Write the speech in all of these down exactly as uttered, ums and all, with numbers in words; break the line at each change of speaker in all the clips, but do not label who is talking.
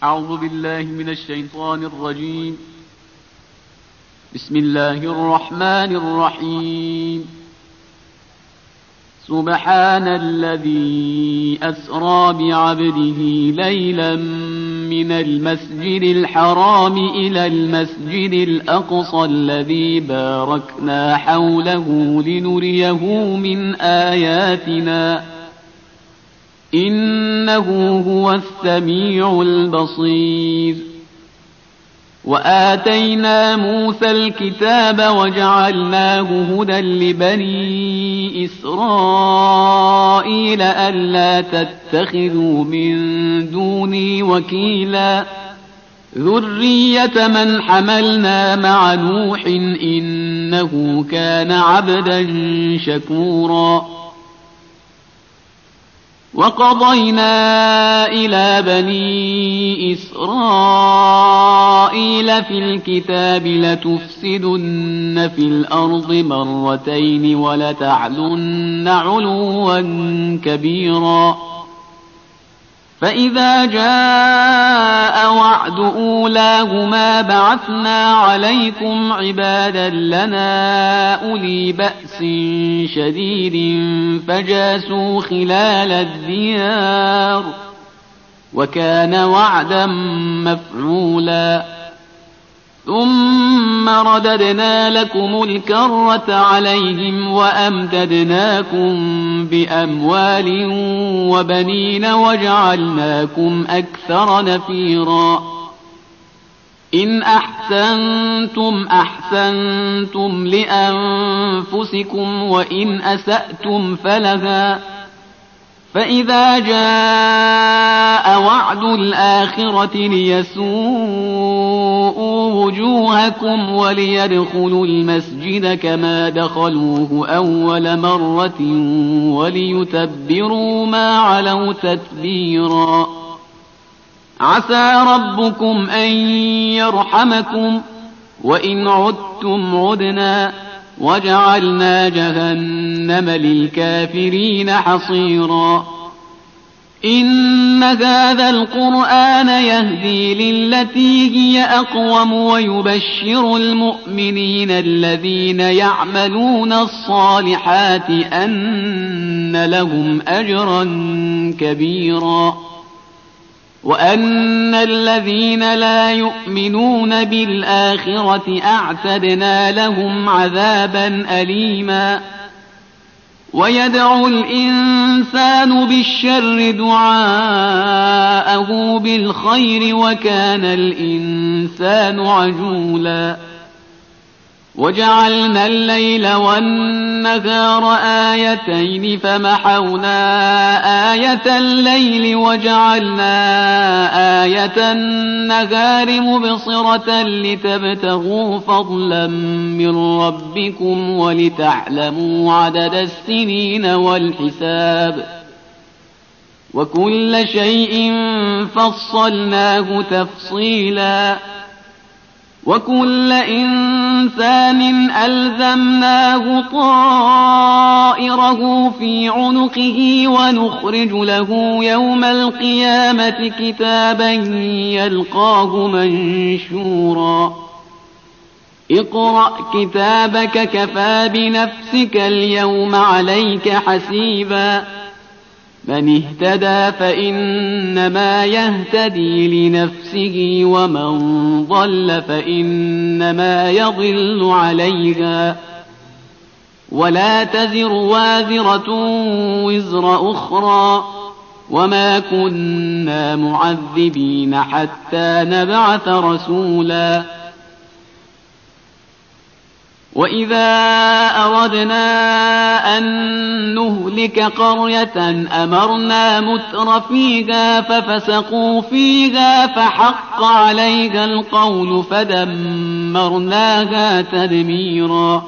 أعوذ بالله من الشيطان الرجيم. بسم الله الرحمن الرحيم. سبحان الذي أسرى بعبده ليلا من المسجد الحرام إلى المسجد الأقصى الذي باركنا حوله لنريه من آياتنا إنه هو السميع البصير. وآتينا موسى الكتاب وجعلناه هدى لبني إسرائيل ألا تتخذوا من دوني وكيلا ذرية من حملنا مع نوح إنه كان عبدا شكورا. وقضينا إلى بني إسرائيل في الكتاب لتفسدن في الأرض مرتين ولتعلن علوا كبيرا. فإذا جاء وعد أولاهما بعثنا عليكم عبادا لنا أولي بأس شديد فجاسوا خلال الديار وكان وعدا مفعولا. ثم رددنا لكم الكرة عليهم وأمددناكم بأموال وبنين وجعلناكم أكثر نفيرا. إن أحسنتم أحسنتم لأنفسكم وإن أسأتم فلها. فإذا جاء وعد الآخرة ليسوءوا وجوهكم وليدخلوا المسجد كما دخلوه أول مرة وليتبروا ما علوا تتبيرا. عسى ربكم أن يرحمكم وإن عدتم عدنا وجعلنا جهنم للكافرين حصيرا. إن هذا القرآن يهدي للتي هي أقوم ويبشر المؤمنين الذين يعملون الصالحات أن لهم أجرا كبيرا وأن الذين لا يؤمنون بالآخرة أعتدنا لهم عذابا أليما. ويدعو الإنسان بالشر دعاءه بالخير وكان الإنسان عجولا. وجعلنا الليل والنهار آيتين فمحونا آية الليل وجعلنا آية النهار مبصرة لتبتغوا فضلا من ربكم ولتعلموا عدد السنين والحساب وكل شيء فصلناه تفصيلا. وكل إنسان ألزمناه طائره في عنقه ونخرج له يوم القيامة كتابا يلقاه منشورا. اقرأ كتابك كفى بنفسك اليوم عليك حسيبا. من اهتدى فإنما يهتدي لنفسه ومن ضل فإنما يضل عليها ولا تزر وازرة وزر أخرى وما كنا معذبين حتى نبعث رسولا. وإذا أردنا أن نهلك قرية أمرنا متر فيها ففسقوا فيها فحق عليها القول فدمرناها تدميرا.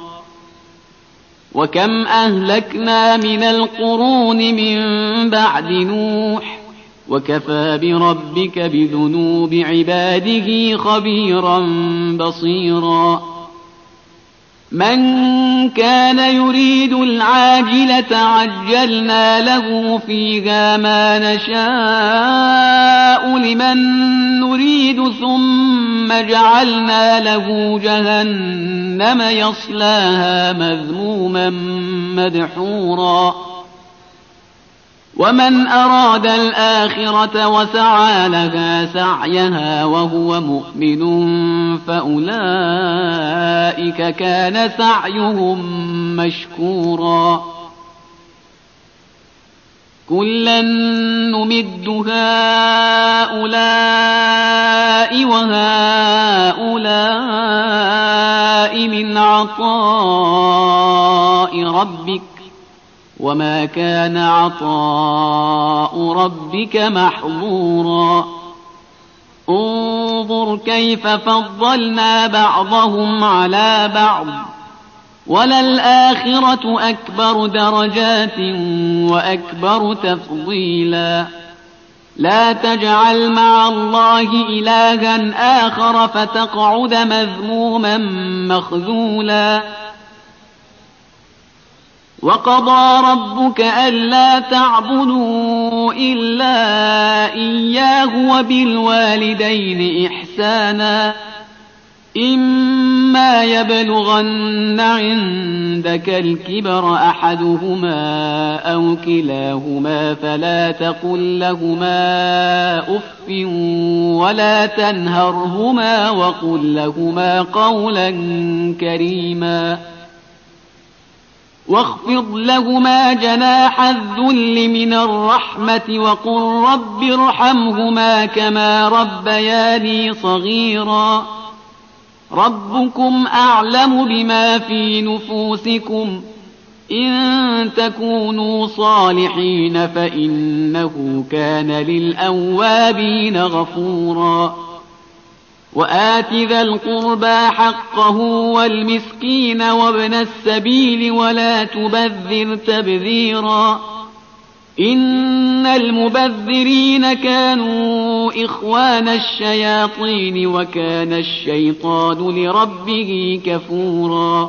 وكم أهلكنا من القرون من بعد نوح وكفى بربك بذنوب عباده خبيرا بصيرا. من كان يريد العاجلة عجلنا له فيها ما نشاء لمن نريد ثم جعلنا له جهنم يصلاها مذموما مدحورا ومن أراد الآخرة وسعى لها سعيها وهو مؤمن فأولئك كان سعيهم مشكورا كلا نمد هؤلاء وهؤلاء من عطاء ربك وما كان عطاء ربك محظورا انظر كيف فضلنا بعضهم على بعض وللآخرة أكبر درجات وأكبر تفضيلا لا تجعل مع الله إلها آخر فتقعد مذموما مخذولا وقضى ربك ألا تعبدوا إلا إياه وبالوالدين إحسانا إما يبلغن عندك الكبر أحدهما أو كلاهما فلا تقل لهما أف ولا تنهرهما وقل لهما قولا كريما واخفض لهما جناح الذل من الرحمة وقل رب ارحمهما كما ربياني صغيرا ربكم أعلم بما في نفوسكم إن تكونوا صالحين فإنه كان للأوابين غفورا وآت ذا القربى حقه والمسكين وابن السبيل ولا تبذر تبذيرا إن المبذرين كانوا إخوان الشياطين وكان الشيطان لربه كفورا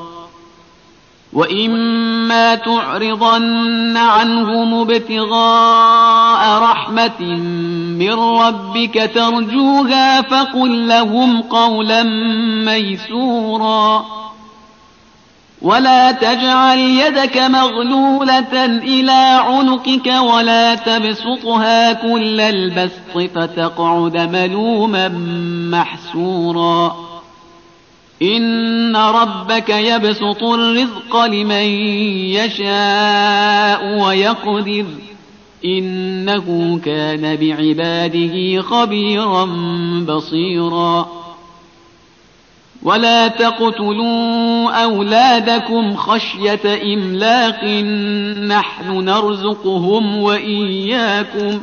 وإما تعرضن عنهم ابتغاء رحمة من ربك ترجوها فقل لهم قولا ميسورا ولا تجعل يدك مغلولة إلى عنقك ولا تبسطها كل البسط فتقعد ملوما محسورا إن ربك يبسط الرزق لمن يشاء ويقدر إنه كان بعباده خبيرا بصيرا ولا تقتلوا أولادكم خشية إملاق نحن نرزقهم وإياكم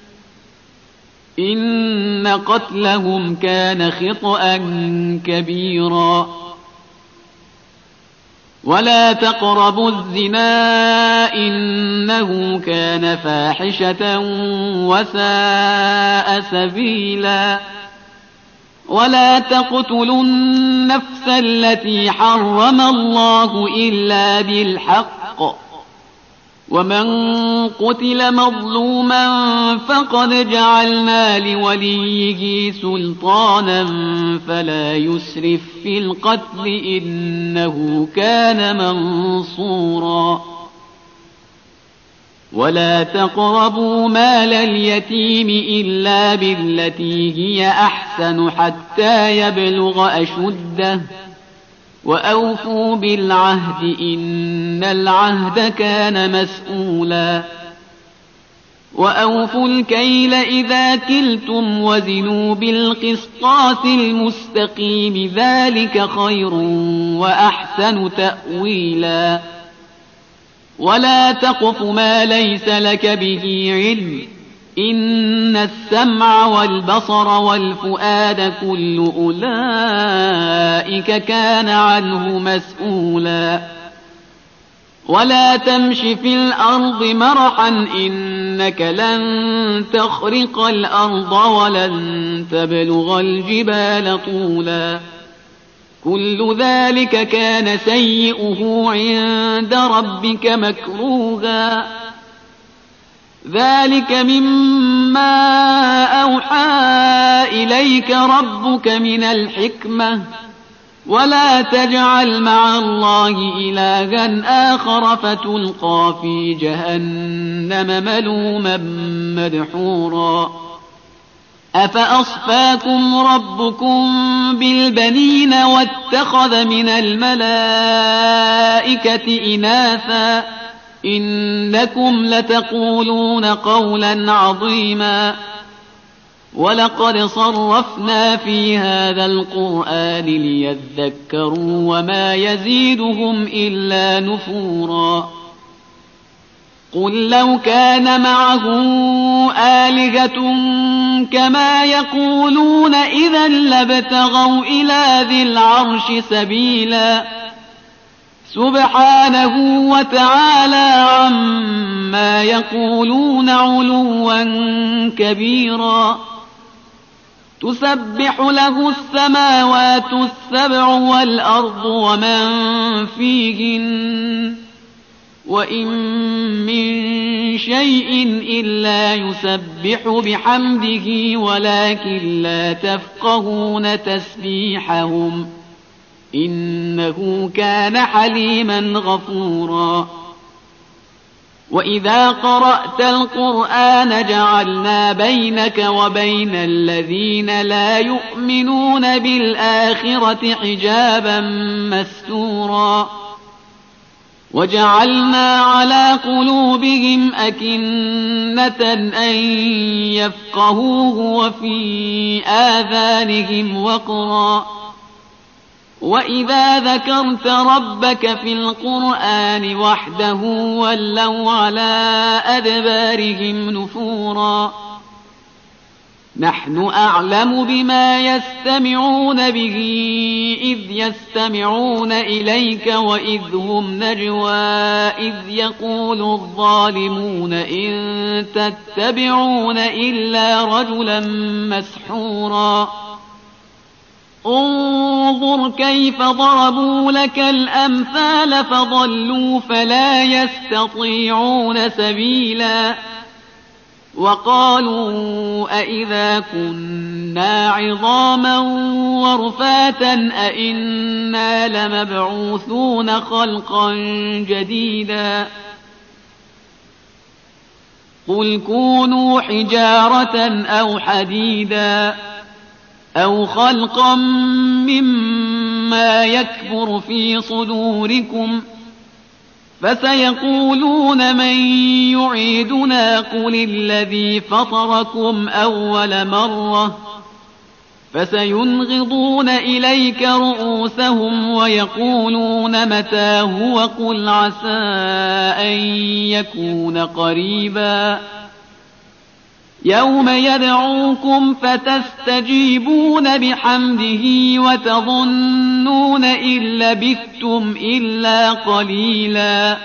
إن قتلهم كان خطأ كبيرا ولا تقربوا الزنا إنه كان فاحشة وساء سبيلا ولا تقتلوا النفس التي حرم الله إلا بالحق ومن قتل مظلوما فقد جعلنا لوليه سلطانا فلا يسرف في القتل إنه كان منصورا ولا تقربوا مال اليتيم إلا بالتي هي أحسن حتى يبلغ أشده وأوفوا بالعهد إن العهد كان مسؤولا وأوفوا الكيل إذا كلتم وزنوا بالقسطاس المستقيم ذلك خير وأحسن تأويلا ولا تقف ما ليس لك به علم إن السمع والبصر والفؤاد كل أولئك كان عنه مسؤولا ولا تمش في الأرض مرحا إنك لن تخرق الأرض ولن تبلغ الجبال طولا كل ذلك كان سيئه عند ربك مكروها. ذلك مما أوحى إليك ربك من الحكمة، ولا تجعل مع الله إلها آخر فتلقى في جهنم ملوما مدحورا. أفأصفاكم ربكم بالبنين واتخذ من الملائكة إناثا إنكم لتقولون قولا عظيما. ولقد صرفنا في هذا القرآن ليذكروا وما يزيدهم إلا نفورا. قل لو كان معه آلهة كما يقولون إذا لابتغوا إلى ذي العرش سبيلا. سبحانه وتعالى عما يقولون علوا كبيرا. تسبح له السماوات السبع والأرض ومن فيهن وإن من شيء إلا يسبح بحمده ولكن لا تفقهون تسبيحهم إنه كان حليما غفورا. وإذا قرأت القرآن جعلنا بينك وبين الذين لا يؤمنون بالآخرة حجابا مستورا. وجعلنا على قلوبهم أكنة أن يفقهوه وفي آذانهم وقرا. وإذا ذكرت ربك في القرآن وحده ولوا على أدبارهم نفورا. نحن أعلم بما يستمعون به إذ يستمعون إليك وإذ هم نجوى إذ يقول الظالمون إن تتبعون إلا رجلا مسحورا. انظر كيف ضربوا لك الأمثال فضلوا فلا يستطيعون سبيلا. وقالوا أئذا كنا عظاما ورفاتا أئنا لمبعوثون خلقا جديدا. قل كونوا حجارة أو حديدا أو خلقا مما يكبر في صدوركم فسيقولون من يعيدنا قل الذي فطركم أول مرة فسينغضون إليك رؤوسهم ويقولون متى هو قل عسى أن يكون قريبا. يوم يدعوكم فتستجيبون بحمده وتظنون إن لبثتم إلا قليلا.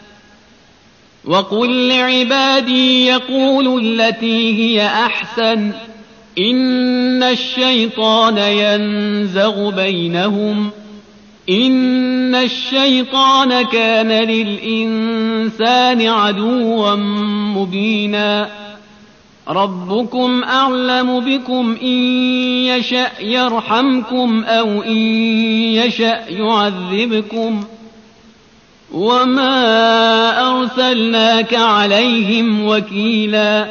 وقل لعبادي يقولوا التي هي أحسن إن الشيطان ينزغ بينهم إن الشيطان كان للإنسان عدوا مبينا. ربكم أعلم بكم إن يشأ يرحمكم أو إن يشأ يعذبكم وما أرسلناك عليهم وكيلا.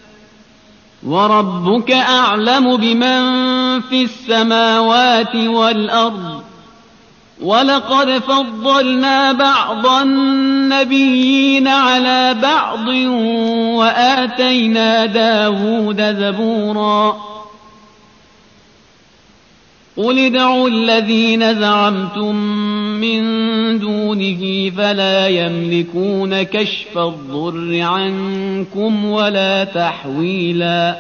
وربك أعلم بمن في السماوات والأرض ولقد فضلنا بعض النبيين على بعض وآتينا داود زبورا. قل ادعوا الذين زعمتم من دونه فلا يملكون كشف الضر عنكم ولا تحويلا.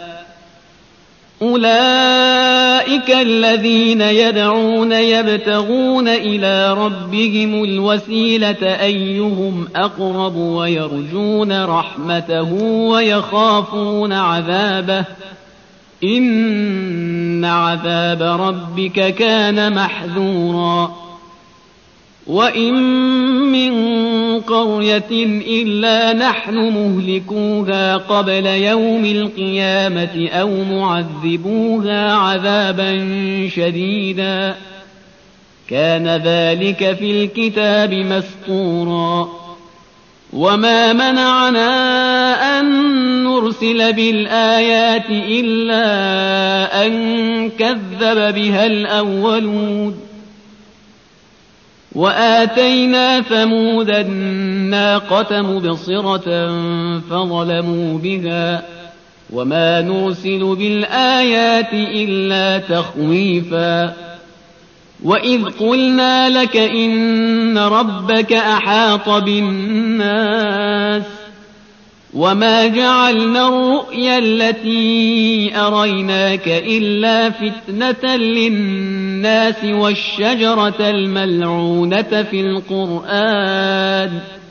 أولئك الذين يدعون يبتغون إلى ربهم الوسيلة أيهم أقرب ويرجون رحمته ويخافون عذابه إن عذاب ربك كان محذورا وإن من قرية إلا نحن مهلكوها قبل يوم القيامة أو معذبوها عذابا شديدا كان ذلك في الكتاب مسطورا وما منعنا أن نرسل بالآيات إلا أن كذب بها الأولون وآتينا ثمود الناقة مبصرة فظلموا بها وما نرسل بالآيات إلا تخويفا وإذ قلنا لك إن ربك أحاط بالناس وما جعلنا الرؤيا التي أريناك إلا فتنة للناس والشجرة الملعونة في القرآن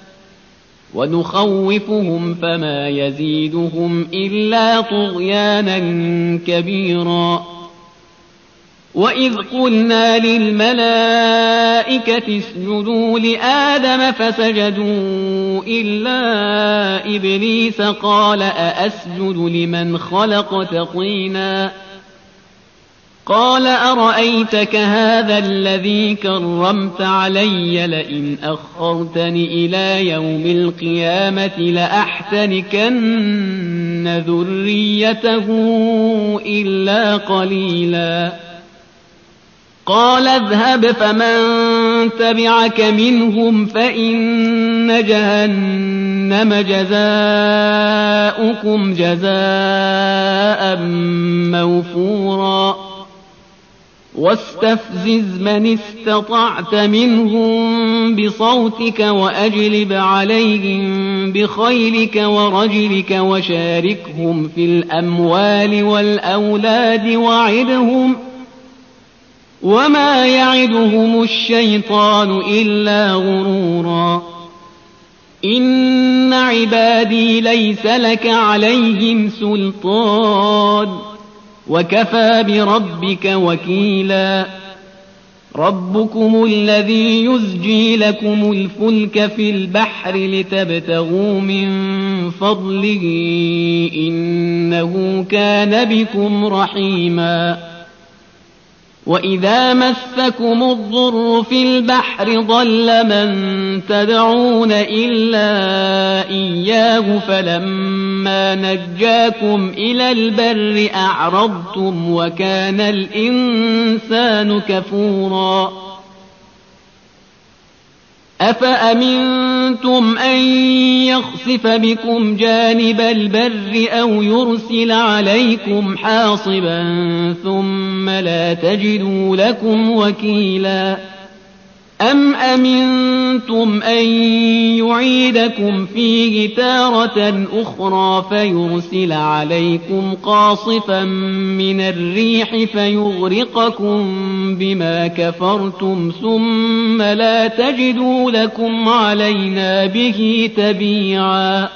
ونخوفهم فما يزيدهم إلا طغيانا كبيرا وإذ قلنا للملائكة اسجدوا لآدم فسجدوا إلا إبليس قال أأسجد لمن خلقت طينا قال أرأيتك هذا الذي كرمت علي لئن أخرتني إلى يوم القيامة لأحتنكن ذريته إلا قليلا قال اذهب فمن تبعك منهم فإن جهنم جزاؤكم جزاء موفورا واستفزز من استطعت منهم بصوتك وأجلب عليهم بخيلك ورجلك وشاركهم في الأموال والأولاد وعدهم وما يعدهم الشيطان إلا غرورا إن عبادي ليس لك عليهم سلطان وكفى بربك وكيلا ربكم الذي يزجي لكم الفلك في البحر لتبتغوا من فضله إنه كان بكم رحيما وإذا مسكم الضر في البحر ضل من تدعون إلا إياه فلما نجاكم إلى البر أعرضتم وكان الإنسان كفورا أفأمنتم أن يخسف بكم جانب البر أو يرسل عليكم حاصبا ثم لا تجدوا لكم وكيلا أم أمنتم أن يعيدكم فيه تارة أخرى فيرسل عليكم قاصفا من الريح فيغرقكم بما كفرتم ثم لا تجدوا لكم علينا به تبيعا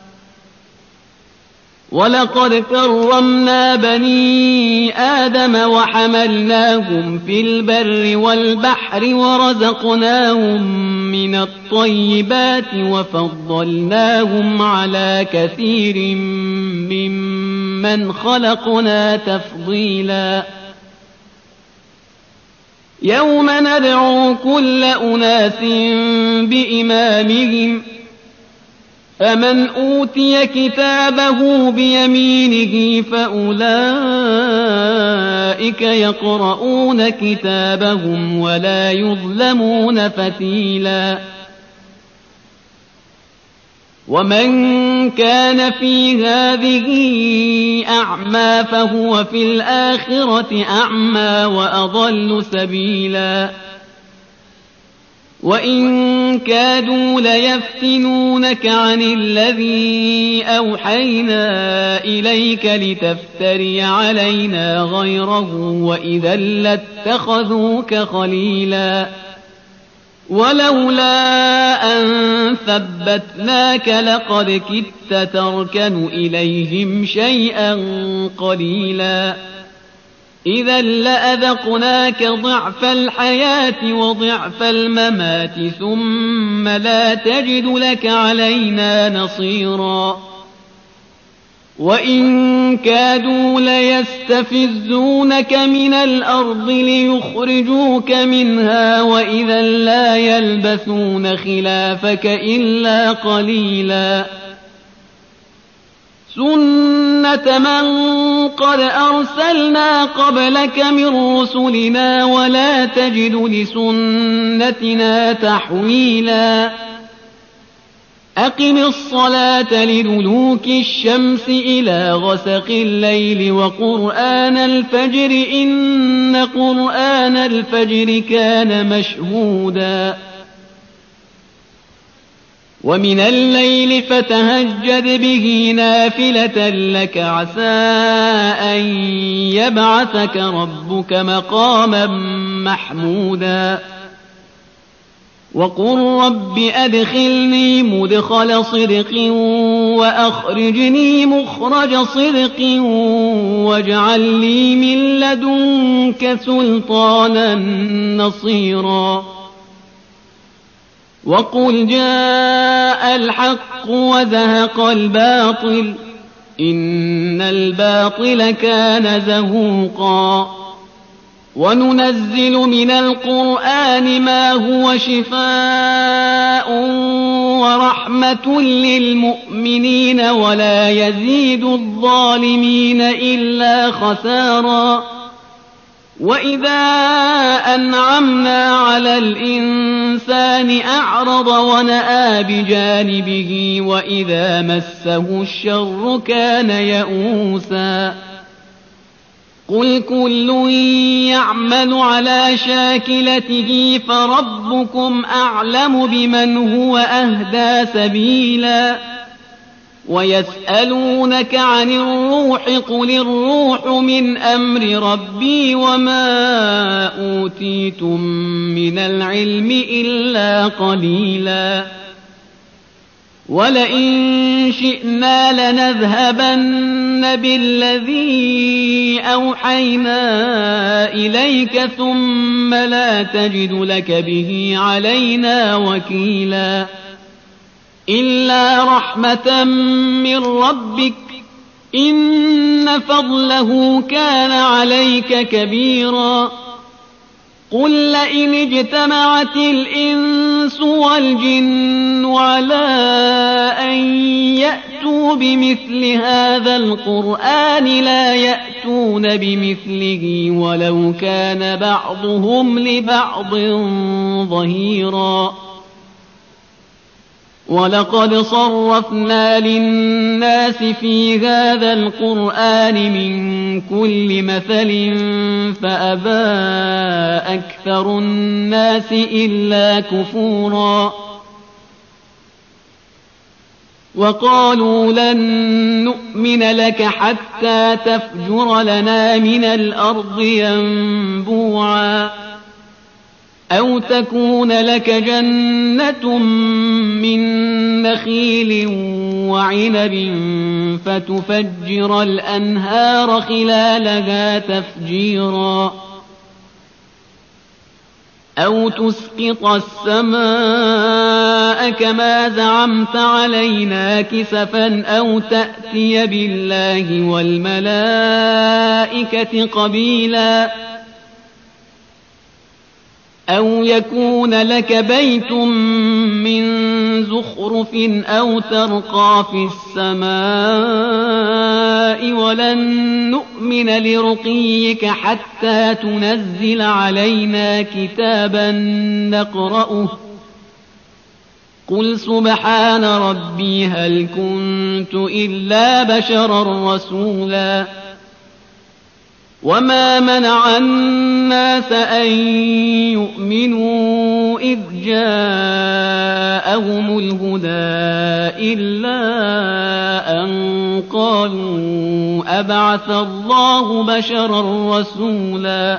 ولقد كرمنا بني آدم وحملناهم في البر والبحر ورزقناهم من الطيبات وفضلناهم على كثير ممن خلقنا تفضيلا يوم ندعو كل أناس بإمامهم فمن أوتي كتابه بيمينه فأولئك يقرؤون كتابهم ولا يظلمون فتيلا ومن كان في هذه أعمى فهو في الآخرة أعمى وأضل سبيلا وإن كادوا ليفتنونك عن الذي أوحينا إليك لتفتري علينا غيره وإذا لاتخذوك خليلا ولولا أن ثبتناك لقد كدت تركن إليهم شيئا قليلا إذا لأذقناك ضعف الحياة وضعف الممات ثم لا تجد لك علينا نصيرا وإن كادوا ليستفزونك من الأرض ليخرجوك منها وإذا لا يلبثون خلافك إلا قليلا سنة من قد أرسلنا قبلك من رسلنا ولا تجد لسنتنا تحويلا أقم الصلاة لدلوك الشمس إلى غسق الليل وقرآن الفجر إن قرآن الفجر كان مشهودا ومن الليل فتهجد به نافلة لك عسى أن يبعثك ربك مقاما محمودا وقل رب أدخلني مدخل صدق وأخرجني مخرج صدق واجعل لي من لدنك سلطانا نصيرا وقل جاء الحق وزهق الباطل إن الباطل كان زهوقا وننزل من القرآن ما هو شفاء ورحمة للمؤمنين ولا يزيد الظالمين إلا خسارا وإذا أنعمنا على الإنسان أعرض ونأى بجانبه وإذا مسه الشر كان يئوسا قل كل يعمل على شاكلته فربكم أعلم بمن هو أهدى سبيلا ويسألونك عن الروح قل الروح من أمر ربي وما أوتيتم من العلم إلا قليلا ولئن شئنا لنذهبن بالذي أوحينا إليك ثم لا تجد لك به علينا وكيلا إلا رحمة من ربك إن فضله كان عليك كبيرا قل لئن اجتمعت الإنس والجن على أن يأتوا بمثل هذا القرآن لا يأتون بمثله ولو كان بعضهم لبعض ظهيرا ولقد صرفنا للناس في هذا القرآن من كل مثل فأبى أكثر الناس إلا كفورا وقالوا لن نؤمن لك حتى تفجر لنا من الأرض ينبوعا أو تكون لك جنة من نخيل وعنب فتفجر الأنهار خلالها تفجيرا أو تسقط السماء كما زعمت علينا كسفا أو تأتي بالله والملائكة قبيلا أو يكون لك بيت من زخرف أو ترقى في السماء ولن نؤمن لرقيك حتى تنزل علينا كتابا نقرأه قل سبحان ربي هل كنت إلا بشرا رسولا وما منع الناس أن يؤمنوا إذ جاءهم الهدى إلا أن قالوا أبعث الله بشرا رسولا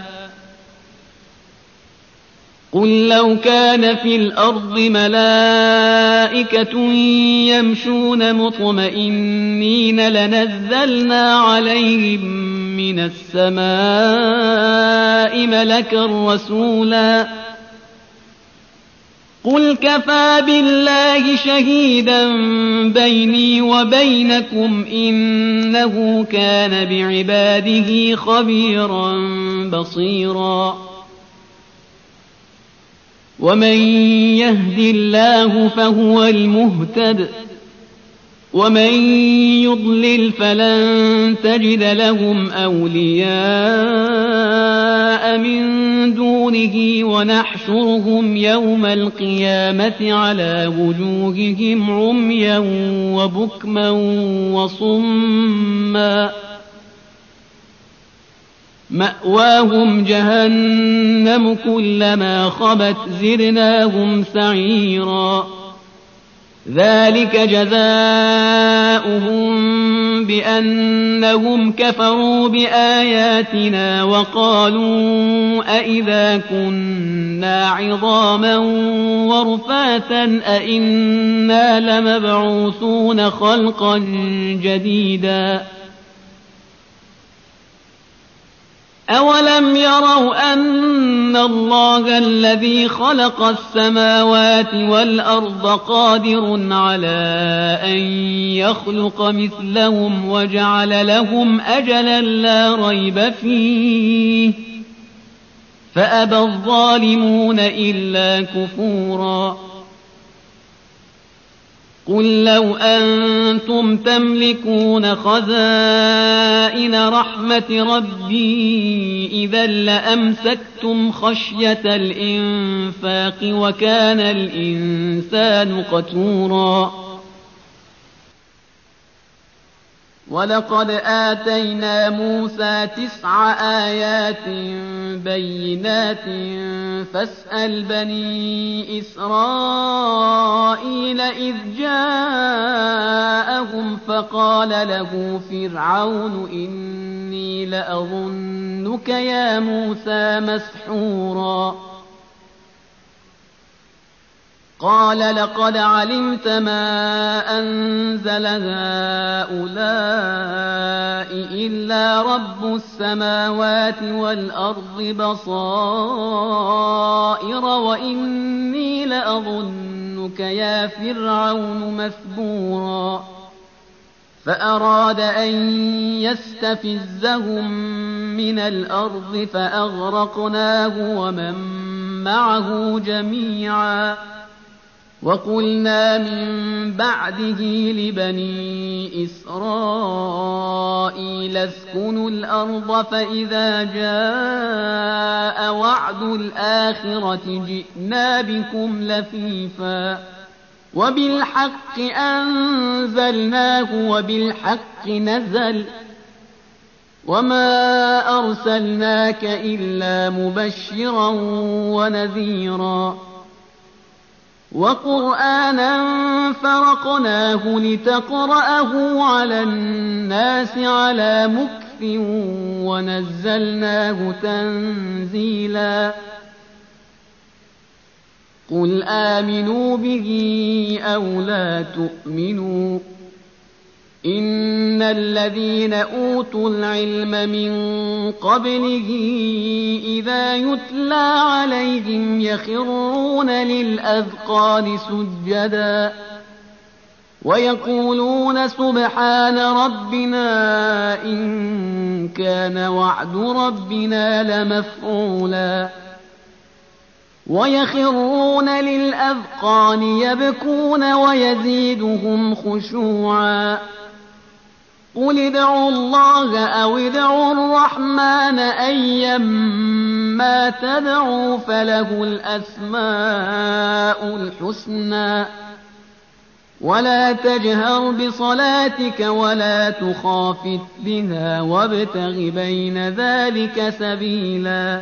قل لو كان في الأرض ملائكة يمشون مطمئنين لنزلنا عليهم من السماء ملكا رسولا قل كفى بالله شهيدا بيني وبينكم إنه كان بعباده خبيرا بصيرا ومن يهد الله فهو المهتد ومن يضلل فلن تجد لهم أولياء من دونه ونحشرهم يوم القيامة على وجوههم عميا وبكما وصما مأواهم جهنم كلما خبت زدناهم سعيرا ذلك جزاؤهم بأنهم كفروا بآياتنا وقالوا أئذا كنا عظاما ورفاتا أئنا لمبعوثون خلقا جديدا أولم يروا أن الله الذي خلق السماوات والأرض قادر على أن يخلق مثلهم وجعل لهم أجلا لا ريب فيه فأبى الظالمون إلا كفورا قل لو أنتم تملكون خزائن رحمة ربي إذا لأمسكتم خشية الإنفاق وكان الإنسان قتورا ولقد آتينا موسى تسع آيات بينات فاسأل بني إسرائيل إذ جاءهم فقال له فرعون إني لأظنك يا موسى مسحورا قال لقد علمت ما أنزل هؤلاء إلا رب السماوات والأرض بصائر وإني لأظنك يا فرعون مثبورا فأراد أن يستفزهم من الأرض فأغرقناه ومن معه جميعا وقلنا من بعده لبني إسرائيل اسكنوا الأرض فإذا جاء وعد الآخرة جئنا بكم لفيفا وبالحق أنزلناه وبالحق نزل وما أرسلناك إلا مبشرا ونذيرا وقرآنا فرقناه لتقرأه على الناس على مكث ونزلناه تنزيلا قل آمنوا به أو لا تؤمنوا إن الذين أوتوا العلم من قبله إذا يتلى عليهم يخرون للأذقان سجدا ويقولون سبحان ربنا إن كان وعد ربنا لمفعولا ويخرون للأذقان يبكون ويزيدهم خشوعا قل ادعوا الله أو ادعوا الرحمن أيما تدعوا فله الأسماء الحسنى ولا تجهر بصلاتك ولا تخافت بها وابتغ بين ذلك سبيلا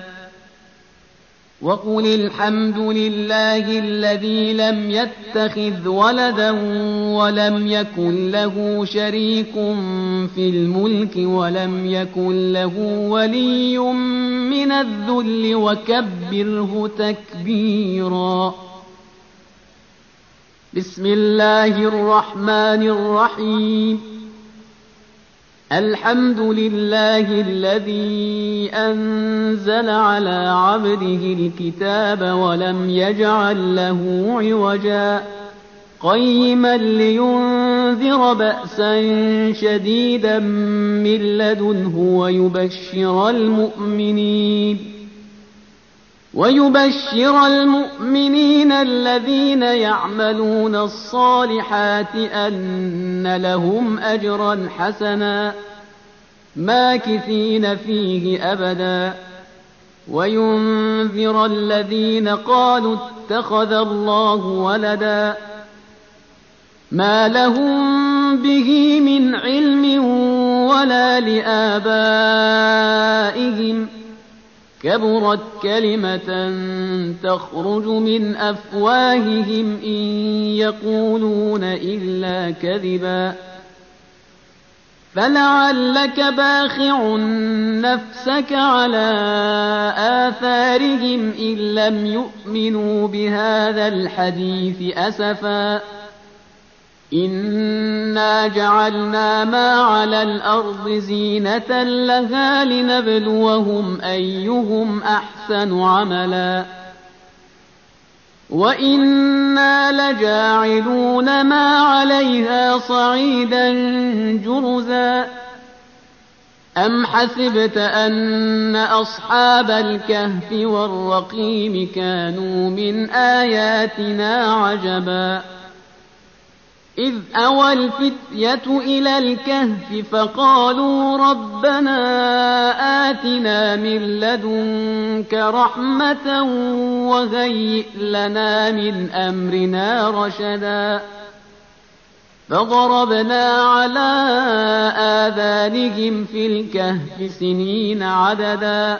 وقل الحمد لله الذي لم يتخذ ولدا ولم يكن له شريك في الملك ولم يكن له ولي من الذل وكبره تكبيرا بسم الله الرحمن الرحيم الحمد لله الذي أنزل على عبده الكتاب ولم يجعل له عوجا قيما لينذر بأسا شديدا من لدنه ويبشر المؤمنين ويبشر المؤمنين الذين يعملون الصالحات أن لهم أجرا حسنا ماكثين فيه أبدا وينذر الذين قالوا اتخذ الله ولدا ما لهم به من علم ولا لآبائهم كبرت كلمة تخرج من أفواههم إن يقولون إلا كذبا فلعلك باخع نفسك على آثارهم إن لم يؤمنوا بهذا الحديث أسفا إنا جعلنا ما على الأرض زينة لها لنبلوهم أيهم أحسن عملا وإنا لجاعلون ما عليها صعيدا جرزا أم حسبت أن أصحاب الكهف والرقيم كانوا من آياتنا عجبا إذ أوى الفتية إلى الكهف فقالوا ربنا آتنا من لدنك رحمة وهيئ لنا من أمرنا رشدا فضربنا على آذانهم في الكهف سنين عددا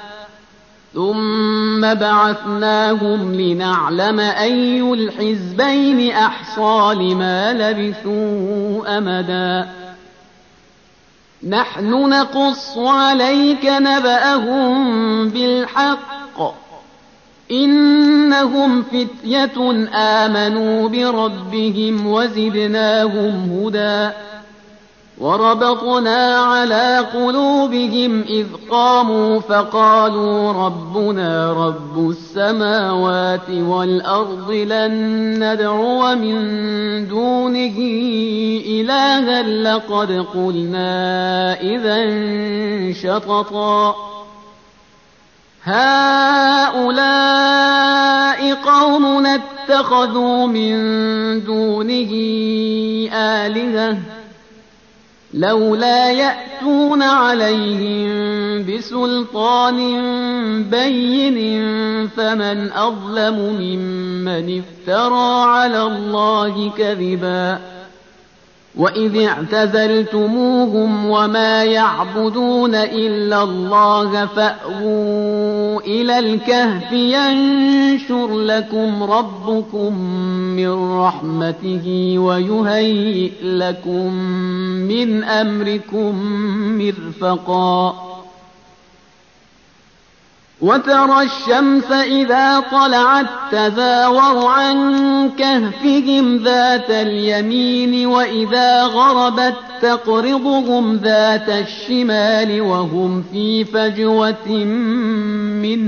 ثم بعثناهم لنعلم أي الحزبين أحصى لما لبثوا أمدا نحن نقص عليك نبأهم بالحق إنهم فتية آمنوا بربهم وزدناهم هدى وربطنا على قلوبهم إذ قاموا فقالوا ربنا رب السماوات والأرض لن ندعو من دونه إلها لقد قلنا إذا شططا هؤلاء قوم اتخذوا من دونه آلهة لولا يأتون عليهم بسلطان بين فمن أظلم ممن افترى على الله كذبا وإذ اعتزلتموهم وما يعبدون إلا الله فأووا إلى الكهف ينشر لكم ربكم من رحمته ويهيئ لكم من أمركم مرفقا وترى الشمس إذا طلعت تزاور عن كهفهم ذات اليمين وإذا غربت تقرضهم ذات الشمال وهم في فجوة منه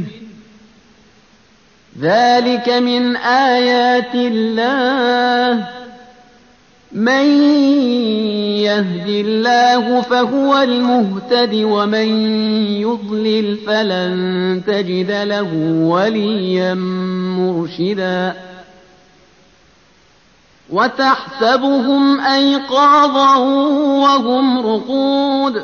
ذلك من آيات الله من يهد الله فهو المهتد ومن يضلل فلن تجد له وليا مرشدا وتحسبهم أيقاظا وهم رقود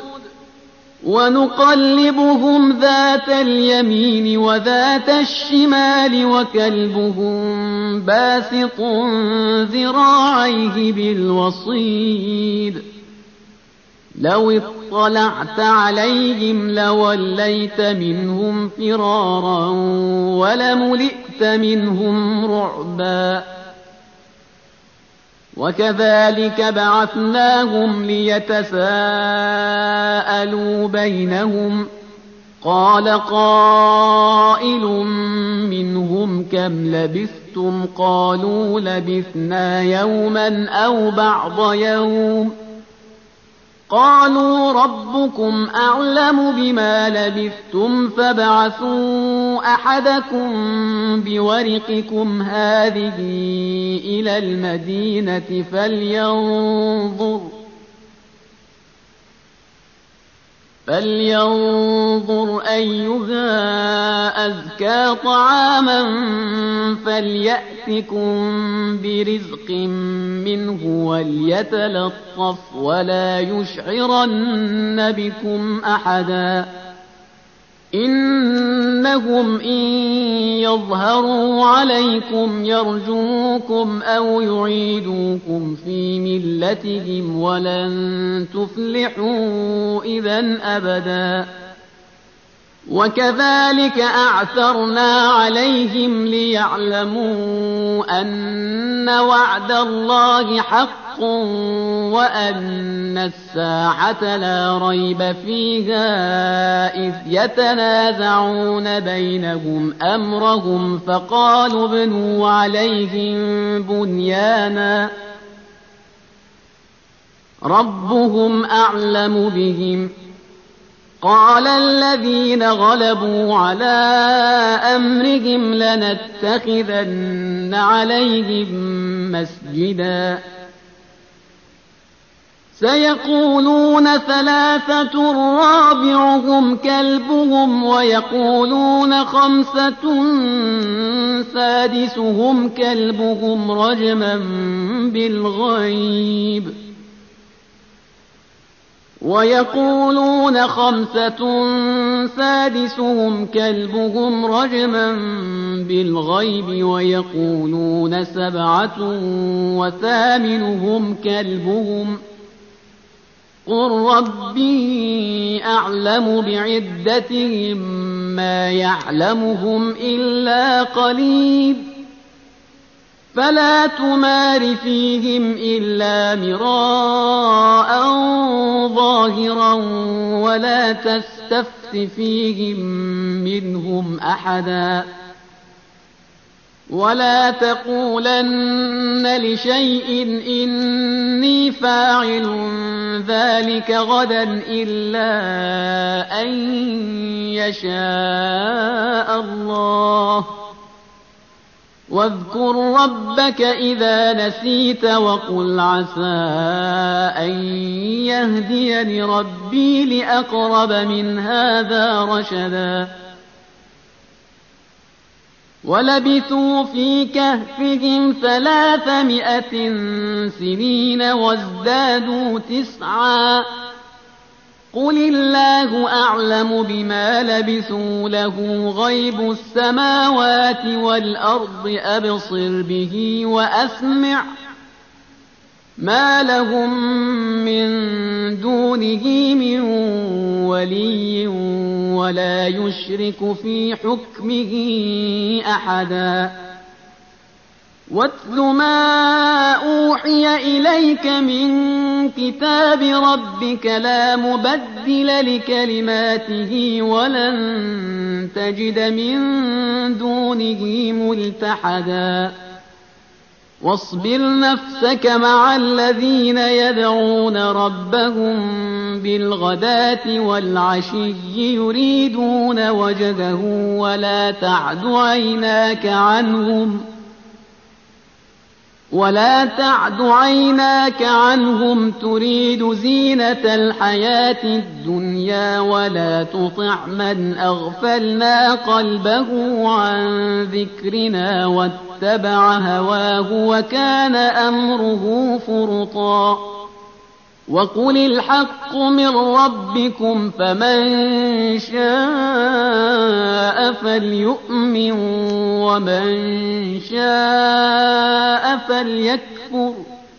ونقلبهم ذات اليمين وذات الشمال وكلبهم باسط ذراعيه بالوصيد لو اطلعت عليهم لوليت منهم فرارا ولملئت منهم رعبا وكذلك بعثناهم ليتساءلوا بينهم قال قائل منهم كم لبثتم قالوا لبثنا يوما أو بعض يوم قالوا ربكم أعلم بما لبثتم فابعثوا أحدكم بورقكم هذه إلى المدينة فلينظر فلينظر أيها أزكى طعاما فليأتكم برزق منه وليتلطف ولا يشعرن بكم أحدا إنهم إن يظهروا عليكم يرجوكم أو يعيدوكم في ملتهم ولن تفلحوا إذا أبدا وكذلك أعثرنا عليهم ليعلموا أن وعد الله حق وأن الساعة لا ريب فيها إذ يتنازعون بينهم أمرهم فقالوا ابنوا عليهم بنيانا ربهم أعلم بهم قال الذين غلبوا على أمرهم لنتخذن عليهم مسجدا سيقولون ثلاثة رابعهم كلبهم ويقولون خمسة سادسهم كلبهم رجما بالغيب ويقولون خمسة سادسهم كلبهم رجما بالغيب ويقولون سبعة وثامنهم كلبهم قل ربي أعلم بعدتهم ما يعلمهم إلا قليل فلا تمار فيهم إلا مراء ظاهرا ولا تستفت فيهم منهم أحدا ولا تقولن لشيء إني فاعل ذلك غدا إلا أن يشاء الله واذكر ربك إذا نسيت وقل عسى أن يهديني ربي لأقرب من هذا رشدا ولبثوا في كهفهم ثلاثمائة سنين وازدادوا تسعا قل الله أعلم بما لبثوا له غيب السماوات والأرض أبصر به وأسمع ما لهم من دونه من ولي ولا يشرك في حكمه أحدا واتل ما أوحي إليك من كتاب ربك لا مبدل لكلماته ولن تجد من دونه ملتحدا واصبر نفسك مع الذين يدعون ربهم بالغداة والعشي يريدون وجهه ولا تعد عيناك عنهم ولا تعد عيناك عنهم تريد زينة الحياة الدنيا ولا تطع من أغفلنا قلبه عن ذكرنا واتبع هواه وكان أمره فرطا وقل الحق من ربكم فمن شاء فليؤمن ومن شاء فليكفر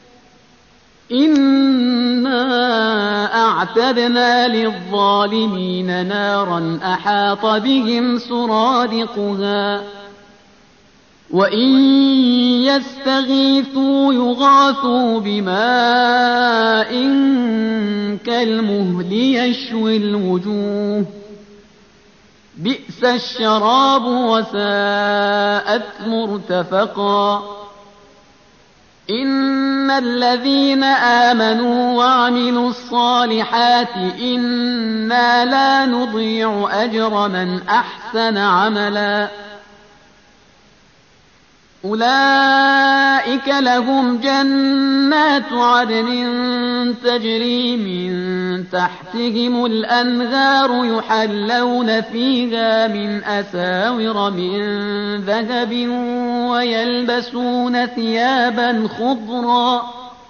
إنا أعتدنا للظالمين نارا أحاط بهم سرادقها وإن يستغيثوا يغاثوا بماء كالمهل يشوي الوجوه بئس الشراب وساءت مرتفقا إن إن الذين آمنوا وعملوا الصالحات إنا لا نضيع أجر من أحسن عملا أولئك لهم جنات عدن تجري من تحتهم الأنهار يحلون فيها من أساور من ذهب ويلبسون ثيابا خضرا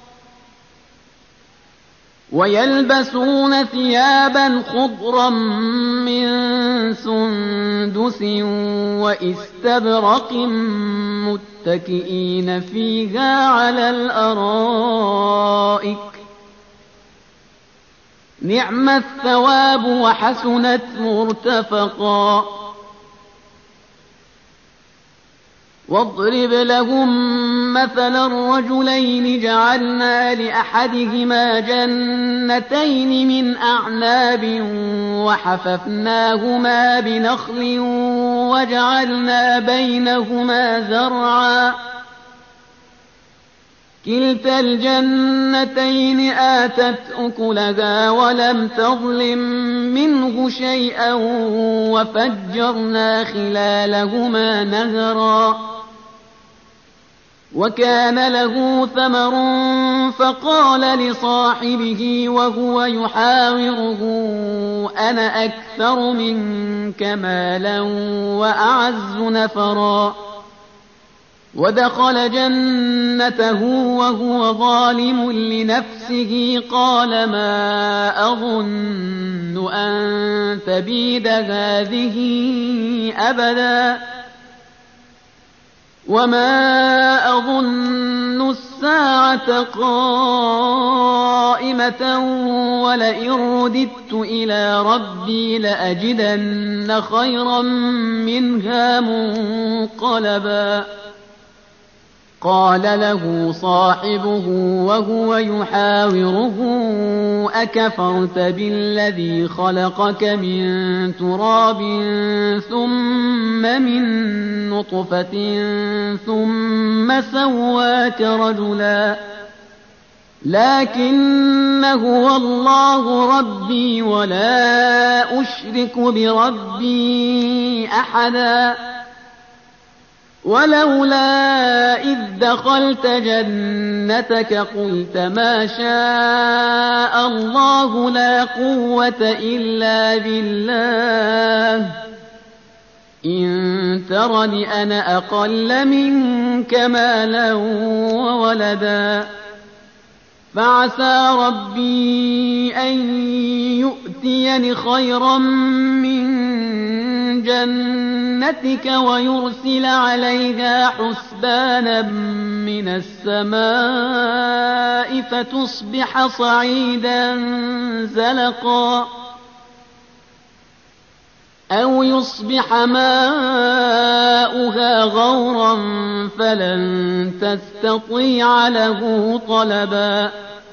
ويلبسون ثيابا خضرا من سندس وإستبرق متكئين فيها على الأرائك نعم الثواب وحسنت مرتفقا واضرب لهم مثلا الرجلين جعلنا لأحدهما جنتين من أعناب وحففناهما بنخل وجعلنا بينهما زرعا كلتا الجنتين آتت أكلها ولم تظلم منه شيئا وفجرنا خلالهما نهرا وكان له ثمر فقال لصاحبه وهو يحاوره أنا أكثر منك مالا وأعز نفرا ودخل جنته وهو ظالم لنفسه قال ما أظن أن تبيد هذه أبدا وما أظن الساعة قائمة ولئن رددت إلى ربي لأجدن خيرا منها منقلبا قال له صاحبه وهو يحاوره أكفرت بالذي خلقك من تراب ثم من نطفة ثم سواك رجلا لكن هو الله ربي ولا أشرك بربي أحدا ولولا إذ دخلت جنتك قلت ما شاء الله لا قوة إلا بالله إن ترني أنا أقل منك مالا وولدا فعسى ربي أن يؤتيني خيرا من جنتك ويرسل عليها حسبانا من السماء فتصبح صعيدا زلقا أو يصبح ماؤها غورا فلن تستطيع له طلبا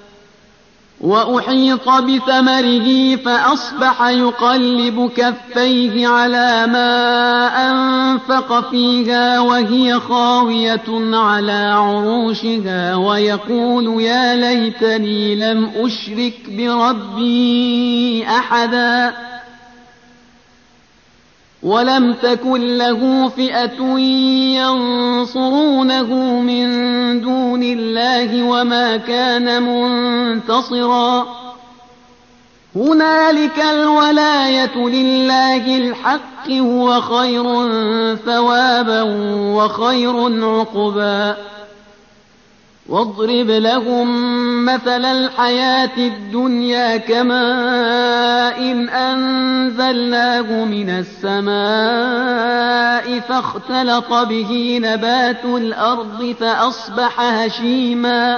وأحيط بثمره فأصبح يقلب كفيه على ما أنفق فيها وهي خاوية على عروشها ويقول يا ليتني لم أشرك بربي أحدا ولم تكن له فئة ينصرونه من دون الله وما كان منتصرا هنالك الولاية لله الحق هو خير ثوابا وخير عقبا واضرب لهم مثل الحياة الدنيا كماء إن أنزلناه من السماء فاختلط به نبات الأرض فأصبح هشيما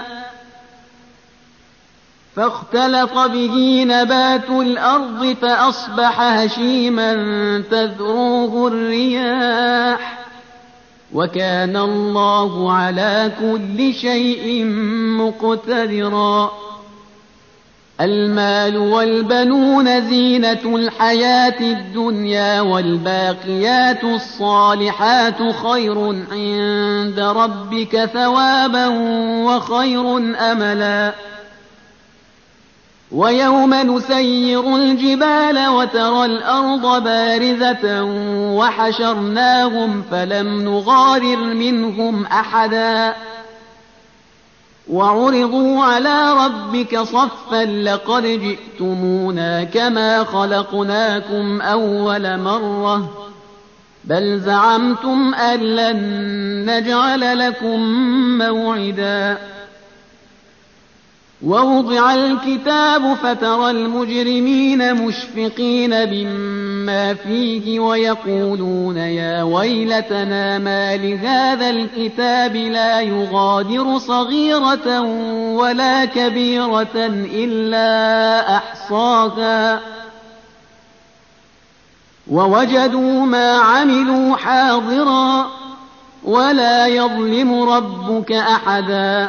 فاختلط به نبات الأرض فأصبح هشيما تذروه الرياح وكان الله على كل شيء مقتدرا المال والبنون زينة الحياة الدنيا والباقيات الصالحات خير عند ربك ثوابا وخير أملا ويوم نسير الجبال وترى الأرض بارزة وحشرناهم فلم نغادر منهم أحدا وعرضوا على ربك صفا لقد جئتمونا كما خلقناكم أول مرة بل زعمتم أن لن نجعل لكم موعدا ووضع الكتاب فترى المجرمين مشفقين مما فيه ويقولون يا ويلتنا ما لهذا الكتاب لا يغادر صغيرة ولا كبيرة إلا أحصاها ووجدوا ما عملوا حاضرا ولا يظلم ربك أحدا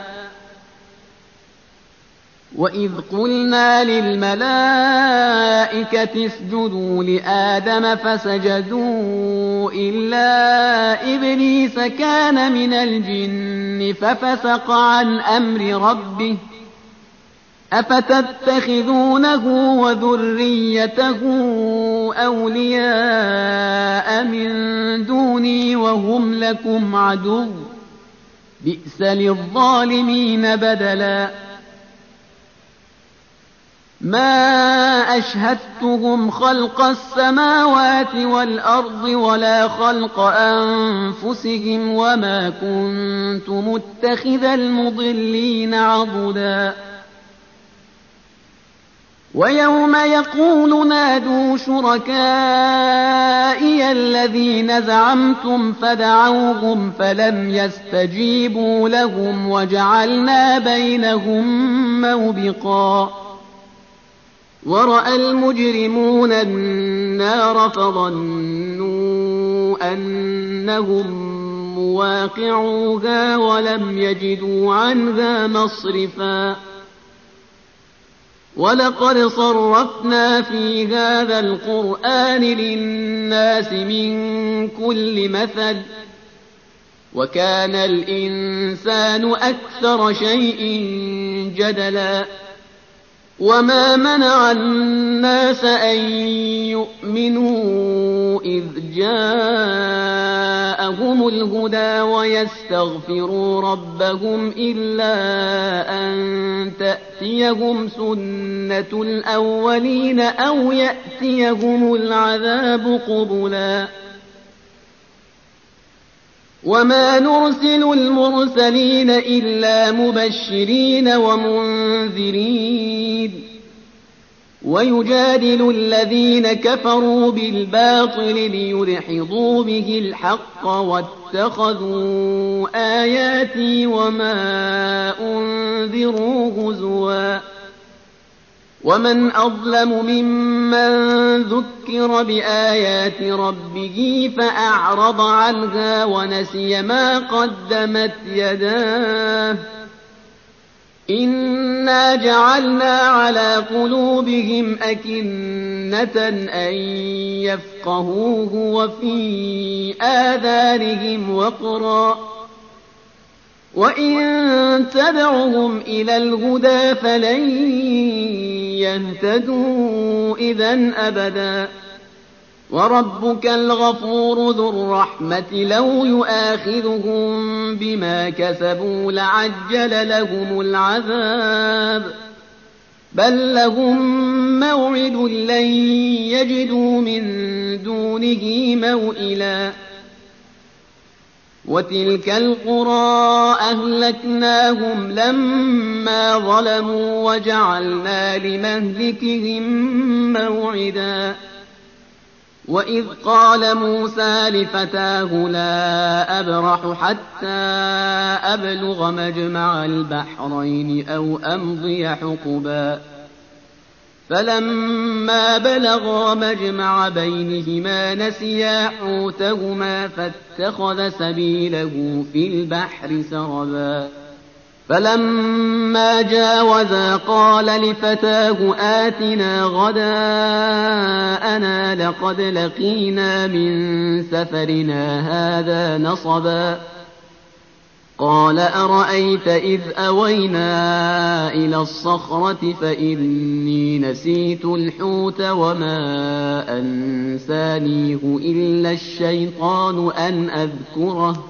وإذ قلنا للملائكة اسجدوا لآدم فسجدوا إلا إبليس كان من الجن ففسق عن أمر ربه أفتتخذونه وذريته أولياء من دوني وهم لكم عدو بئس للظالمين بدلا ما أشهدتهم خلق السماوات والأرض ولا خلق أنفسهم وما كنت متخذ المضلين عضدا ويوم يقول نادوا شركائي الذين زعمتم فدعوهم فلم يستجيبوا لهم وجعلنا بينهم موبقا ورأى المجرمون النار فظنوا أنهم مواقعوها ولم يجدوا عنها مصرفا ولقد صرفنا في هذا القرآن للناس من كل مثل وكان الإنسان أكثر شيء جدلا وما منع الناس أن يؤمنوا إذ جاءهم الهدى ويستغفروا ربهم إلا أن تأتيهم سنة الأولين أو يأتيهم العذاب قبلا وما نرسل المرسلين إلا مبشرين ومنذرين ويجادل الذين كفروا بالباطل ليدحضوا به الحق واتخذوا آياتي وما أنذروا هزوا ومن أظلم ممن ذكر بآيات ربه فأعرض عنها ونسي ما قدمت يداه إنا جعلنا على قلوبهم أكنة أن يفقهوه وفي آذانهم وقرا وإن تدعهم إلى الهدى فلن يهتدوا إذا أبدا وربك الغفور ذو الرحمة لو يؤاخذهم بما كسبوا لعجل لهم العذاب بل لهم موعد لن يجدوا من دونه موئلا وتلك القرى أهلكناهم لما ظلموا وجعلنا لمهلكهم موعدا وإذ قال موسى لفتاه لا أبرح حتى أبلغ مجمع البحرين أو أمضي حقبا فلما بلغا مجمع بينهما نسيا حوتهما فاتخذ سبيله في البحر سربا فلما جاوزا قال لفتاه آتنا غداءنا لقد لقينا من سفرنا هذا نصبا قال أرأيت إذ أوينا إلى الصخرة فإني نسيت الحوت وما أنسانيه إلا الشيطان أن أذكره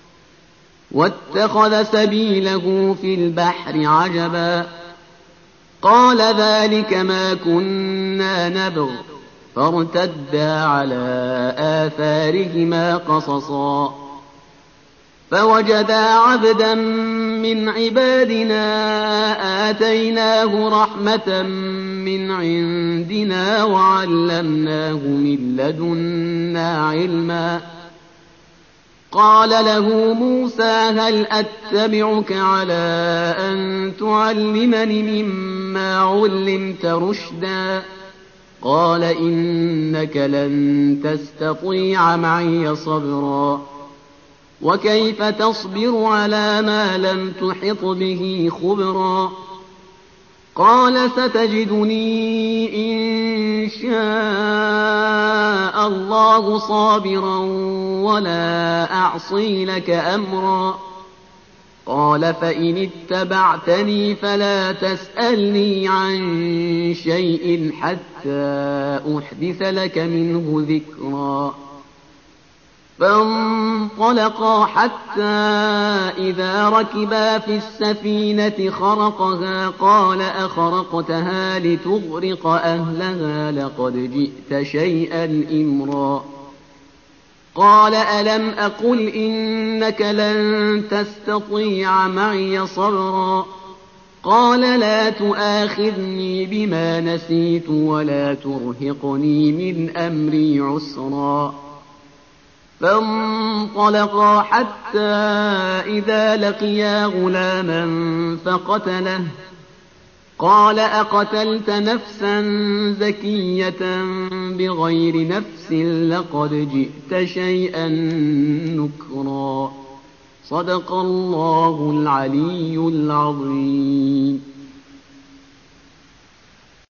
واتخذ سبيله في البحر عجبا قال ذلك ما كنا نبغ فارتدا على آثارهما قصصا فوجدا عبدا من عبادنا آتيناه رحمة من عندنا وعلمناه من لدنا علما قال له موسى هل أتبعك على أن تعلمني مما علمت رشدا قال إنك لن تستطيع معي صبرا وكيف تصبر على ما لم تحط به خبرا قال ستجدني إن شاء الله صابرا ولا أعصي لك أمرا قال فإن اتبعتني فلا تسألني عن شيء حتى أحدث لك منه ذكرا فانطلقا حتى إذا ركبا في السفينة خرقها قال أخرقتها لتغرق أهلها لقد جئت شيئا إمرا قال ألم أقل إنك لن تستطيع معي صبرا قال لا تؤاخذني بما نسيت ولا ترهقني من أمري عسرا فانطلقا حتى إذا لقيا غلاما فقتله قال أقتلت نفسا زكية بغير نفس لقد جئت شيئا نكرا صدق الله العلي العظيم.